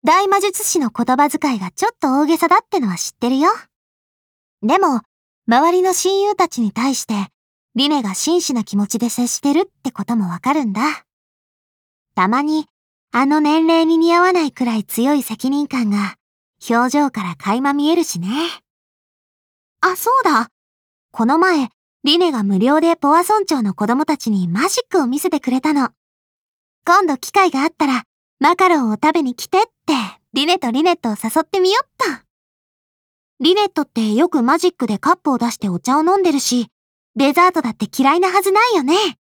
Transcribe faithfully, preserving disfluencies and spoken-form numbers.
大魔術師の言葉遣いがちょっと大げさだってのは知ってるよ。でも、周りの親友たちに対して、リネが真摯な気持ちで接してるってこともわかるんだ。たまに、あの年齢に似合わないくらい強い責任感が、表情から垣間見えるしね。あ、そうだ。この前、リネが無料でポワ村長の子供たちにマジックを見せてくれたの。今度機会があったら、マカロンを食べに来てって、リネとリネットを誘ってみよっと。リネットってよくマジックでカップを出してお茶を飲んでるし、デザートだって嫌いなはずないよね。